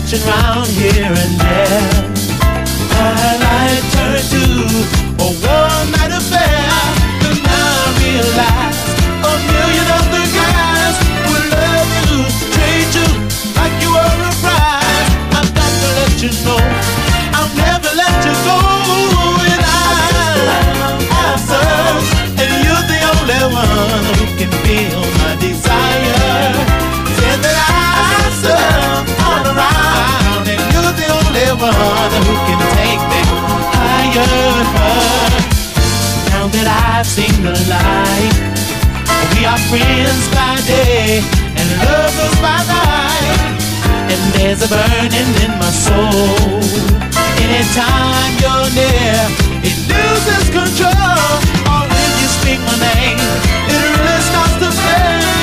searching round here and there. My life turned to a one-night affair. Then I realized a million other guys would love you, treat you like you were a prize. I've got to let you know I'll never let you go. And I search, and you're the only one who can feel my desire. Said that I search all around, and you're the only one who can take me higher. Now that I've seen the light, we are friends by day and lovers by night. And there's a burning in my soul. Anytime you're near, it loses control. Or when you speak my name, it really starts to burn.